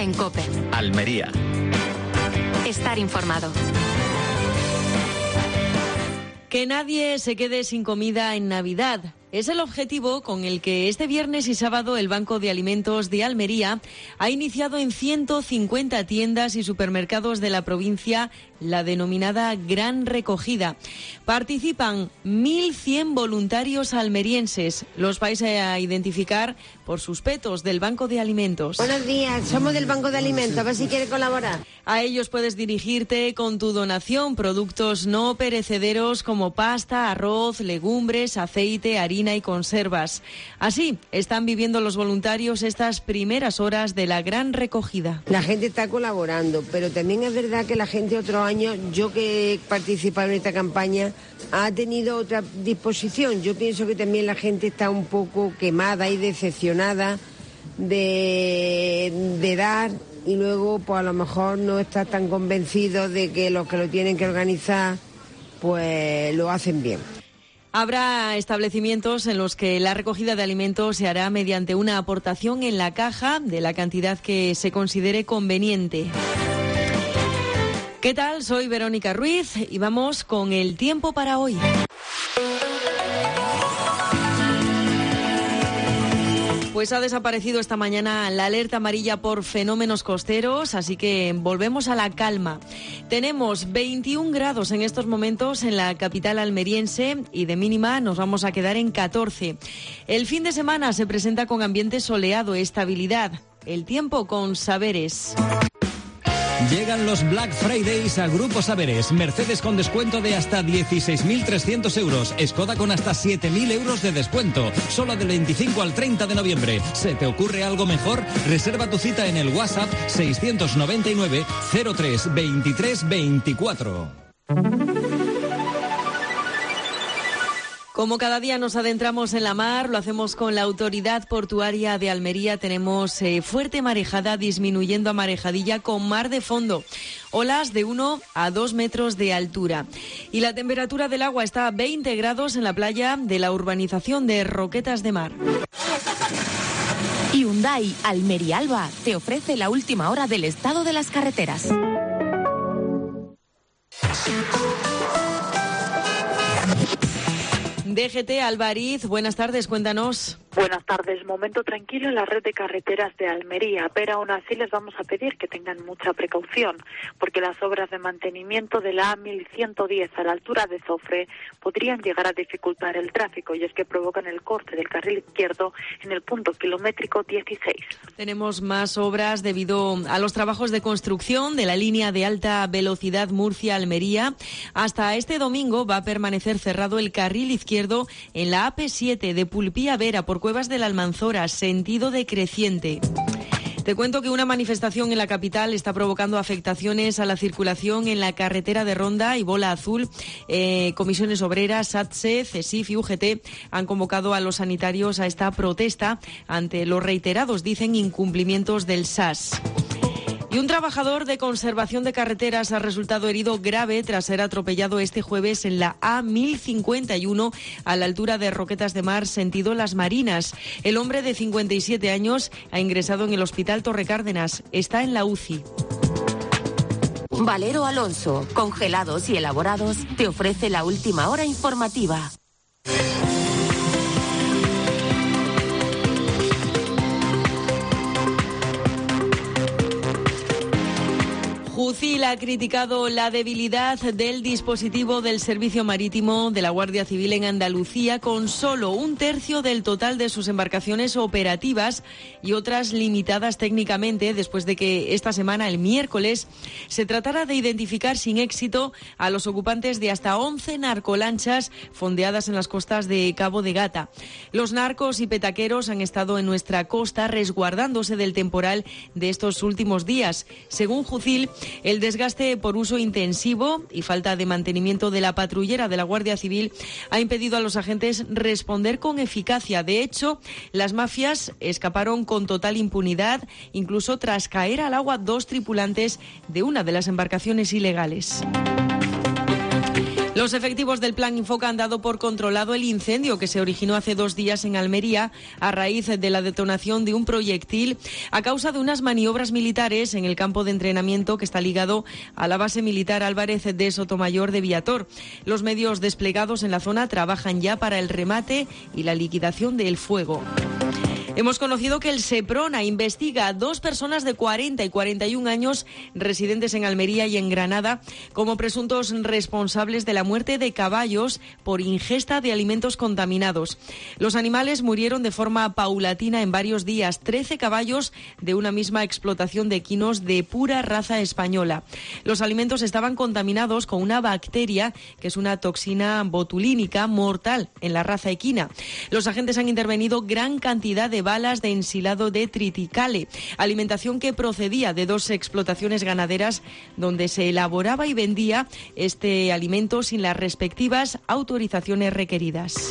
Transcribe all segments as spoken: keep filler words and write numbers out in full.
en COPE. Almería. Estar informado. Que nadie se quede sin comida en Navidad. Es el objetivo con el que este viernes y sábado el Banco de Alimentos de Almería ha iniciado en ciento cincuenta tiendas y supermercados de la provincia la denominada Gran Recogida. Participan mil cien voluntarios almerienses. Los vais a identificar por sus petos del Banco de Alimentos. Buenos días, somos del Banco de Alimentos, a ver si quiere colaborar. A ellos puedes dirigirte con tu donación, productos no perecederos como pasta, arroz, legumbres, aceite, harina y conservas. Así están viviendo los voluntarios estas primeras horas de la Gran Recogida. La gente está colaborando, pero también es verdad que la gente otros años, yo que he participado en esta campaña, ha tenido otra disposición. Yo pienso que también la gente está un poco quemada y decepcionada de, de dar, y luego pues a lo mejor no está tan convencido de que los que lo tienen que organizar pues lo hacen bien. Habrá establecimientos en los que la recogida de alimentos se hará mediante una aportación en la caja de la cantidad que se considere conveniente. ¿Qué tal? Soy Verónica Ruiz y vamos con el tiempo para hoy. Pues ha desaparecido esta mañana la alerta amarilla por fenómenos costeros, así que volvemos a la calma. Tenemos veintiún grados en estos momentos en la capital almeriense y de mínima nos vamos a quedar en catorce. El fin de semana se presenta con ambiente soleado, estabilidad. El tiempo con Saberes. Llegan los Black Fridays a Grupo Saberes. Mercedes con descuento de hasta dieciséis mil trescientos euros. Skoda con hasta siete mil euros de descuento. Solo del veinticinco al treinta de noviembre. ¿Se te ocurre algo mejor? Reserva tu cita en el WhatsApp seiscientos noventa y nueve cero tres veintitrés veinticuatro. Como cada día nos adentramos en la mar, lo hacemos con la Autoridad Portuaria de Almería. Tenemos eh, fuerte marejada disminuyendo a marejadilla con mar de fondo. Olas de uno a dos metros de altura. Y la temperatura del agua está a veinte grados en la playa de la urbanización de Roquetas de Mar. Hyundai Almería Alba te ofrece la última hora del estado de las carreteras. D G T Albariz, buenas tardes, cuéntanos. Buenas tardes. Momento tranquilo en la red de carreteras de Almería, pero aún así les vamos a pedir que tengan mucha precaución, porque las obras de mantenimiento de la A mil ciento diez a la altura de Zofre podrían llegar a dificultar el tráfico, y es que provocan el corte del carril izquierdo en el punto kilométrico dieciséis. Tenemos más obras debido a los trabajos de construcción de la línea de alta velocidad Murcia-Almería. Hasta este domingo va a permanecer cerrado el carril izquierdo en la A P siete de Pulpí a Vera por Cuevas de la Almanzora, sentido decreciente. Te cuento que una manifestación en la capital está provocando afectaciones a la circulación en la carretera de Ronda y Bola Azul. Eh, comisiones Obreras, SATSE, CESIF y U G T han convocado a los sanitarios a esta protesta ante los reiterados, dicen, incumplimientos del S A S. Y un trabajador de conservación de carreteras ha resultado herido grave tras ser atropellado este jueves en la A mil cincuenta y uno a la altura de Roquetas de Mar, sentido Las Marinas. El hombre de cincuenta y siete años ha ingresado en el Hospital Torre Cárdenas. Está en la U C I. Valero Alonso, congelados y elaborados, te ofrece la última hora informativa. Jucil ha criticado la debilidad del dispositivo del Servicio Marítimo de la Guardia Civil en Andalucía, con solo un tercio del total de sus embarcaciones operativas y otras limitadas técnicamente, después de que esta semana, el miércoles, se tratara de identificar sin éxito a los ocupantes de hasta once narcolanchas fondeadas en las costas de Cabo de Gata. Los narcos y petaqueros han estado en nuestra costa resguardándose del temporal de estos últimos días. Según Jucil, el desgaste por uso intensivo y falta de mantenimiento de la patrullera de la Guardia Civil ha impedido a los agentes responder con eficacia. De hecho, las mafias escaparon con total impunidad, incluso tras caer al agua dos tripulantes de una de las embarcaciones ilegales. Los efectivos del Plan Infoca han dado por controlado el incendio que se originó hace dos días en Almería a raíz de la detonación de un proyectil a causa de unas maniobras militares en el campo de entrenamiento que está ligado a la base militar Álvarez de Sotomayor de Viator. Los medios desplegados en la zona trabajan ya para el remate y la liquidación del fuego. Hemos conocido que el Seprona investiga a dos personas de cuarenta y cuarenta y un años residentes en Almería y en Granada como presuntos responsables de la muerte de caballos por ingesta de alimentos contaminados. Los animales murieron de forma paulatina en varios días, trece caballos de una misma explotación de equinos de pura raza española. Los alimentos estaban contaminados con una bacteria que es una toxina botulínica mortal en la raza equina. Los agentes han intervenido gran cantidad de balas de ensilado de triticale, alimentación que procedía de dos explotaciones ganaderas donde se elaboraba y vendía este alimento sin las respectivas autorizaciones requeridas.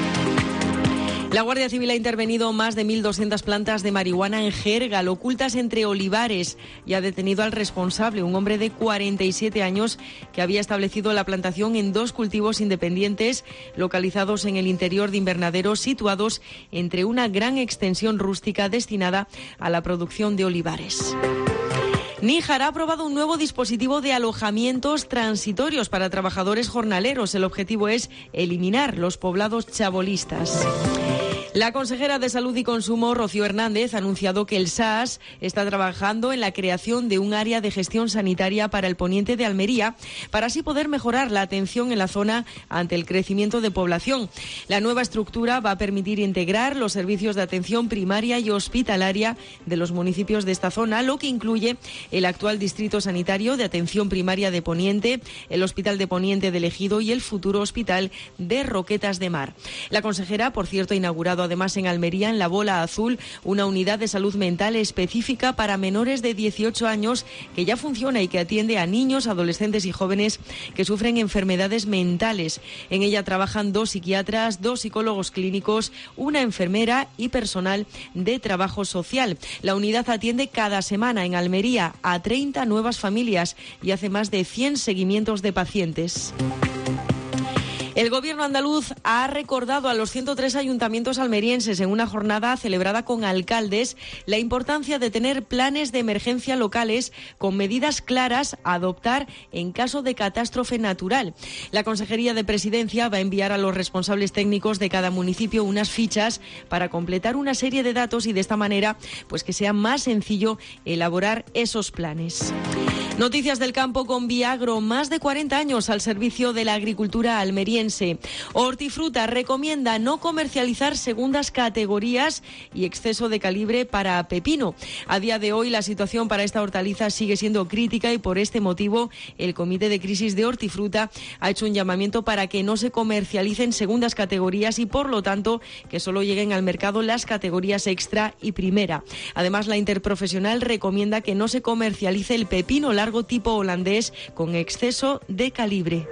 La Guardia Civil ha intervenido más de mil doscientas plantas de marihuana en Gérgal, ocultas entre olivares, y ha detenido al responsable, un hombre de cuarenta y siete años que había establecido la plantación en dos cultivos independientes localizados en el interior de invernaderos situados entre una gran extensión rústica destinada a la producción de olivares. Níjar ha aprobado un nuevo dispositivo de alojamientos transitorios para trabajadores jornaleros. El objetivo es eliminar los poblados chabolistas. La consejera de Salud y Consumo, Rocío Hernández, ha anunciado que el S A S está trabajando en la creación de un área de gestión sanitaria para el poniente de Almería, para así poder mejorar la atención en la zona ante el crecimiento de población. La nueva estructura va a permitir integrar los servicios de atención primaria y hospitalaria de los municipios de esta zona, lo que incluye el actual Distrito Sanitario de Atención Primaria de Poniente, el Hospital de Poniente del Ejido y el futuro Hospital de Roquetas de Mar. La consejera, por cierto, ha inaugurado además en Almería, en la Bola Azul, una unidad de salud mental específica para menores de dieciocho años que ya funciona y que atiende a niños, adolescentes y jóvenes que sufren enfermedades mentales. En ella trabajan dos psiquiatras, dos psicólogos clínicos, una enfermera y personal de trabajo social. La unidad atiende cada semana en Almería a treinta nuevas familias y hace más de cien seguimientos de pacientes. El Gobierno andaluz ha recordado a los ciento tres ayuntamientos almerienses en una jornada celebrada con alcaldes la importancia de tener planes de emergencia locales con medidas claras a adoptar en caso de catástrofe natural. La Consejería de Presidencia va a enviar a los responsables técnicos de cada municipio unas fichas para completar una serie de datos y de esta manera pues que sea más sencillo elaborar esos planes. Noticias del campo con Viagro, más de cuarenta años al servicio de la agricultura almeriense. Hortifruta recomienda no comercializar segundas categorías y exceso de calibre para pepino. A día de hoy la situación para esta hortaliza sigue siendo crítica y por este motivo el Comité de Crisis de Hortifruta ha hecho un llamamiento para que no se comercialicen segundas categorías y por lo tanto que solo lleguen al mercado las categorías extra y primera. Además, la interprofesional recomienda que no se comercialice el pepino largo tipo holandés con exceso de calibre.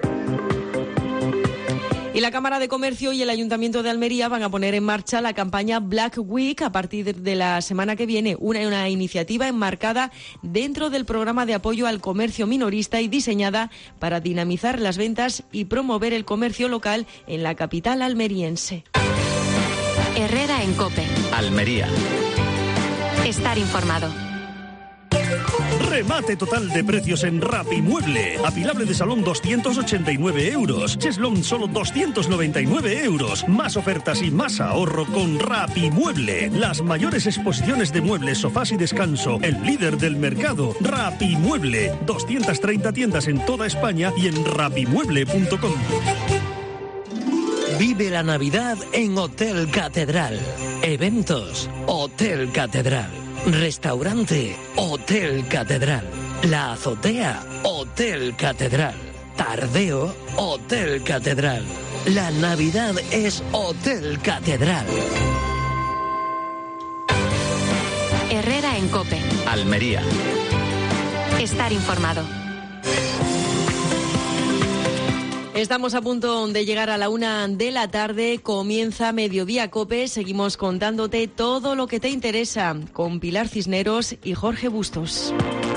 Y la Cámara de Comercio y el Ayuntamiento de Almería van a poner en marcha la campaña Black Week a partir de la semana que viene, una, una iniciativa enmarcada dentro del programa de apoyo al comercio minorista y diseñada para dinamizar las ventas y promover el comercio local en la capital almeriense. Herrera en COPE. Almería. Estar informado. Remate total de precios en Rapimueble. Apilable de salón doscientos ochenta y nueve euros. Cheslón solo doscientos noventa y nueve euros. Más ofertas y más ahorro con Rapimueble. Las mayores exposiciones de muebles, sofás y descanso. El líder del mercado. Rapimueble. doscientas treinta tiendas en toda España y en rapimueble punto com. Vive la Navidad en Hotel Catedral. Eventos. Hotel Catedral. Restaurante, Hotel Catedral. La azotea, Hotel Catedral. Tardeo, Hotel Catedral. La Navidad es Hotel Catedral. Herrera en COPE. Almería. Estar informado. Estamos a punto de llegar a la una de la tarde, comienza Mediodía COPE, seguimos contándote todo lo que te interesa con Pilar Cisneros y Jorge Bustos.